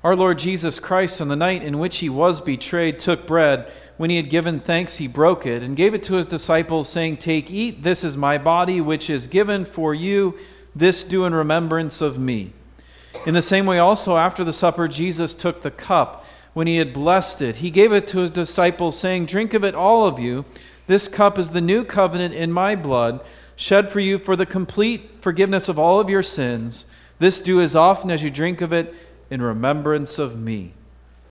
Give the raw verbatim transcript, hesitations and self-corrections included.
Our Lord Jesus Christ, on the night in which he was betrayed, took bread. When he had given thanks, he broke it and gave it to his disciples, saying, "Take, eat, this is my body, which is given for you. This do in remembrance of me." In the same way also, after the supper, Jesus took the cup. When he had blessed it, he gave it to his disciples, saying, "Drink of it, all of you. This cup is the new covenant in my blood, shed for you for the complete forgiveness of all of your sins. This do as often as you drink of it in remembrance of me."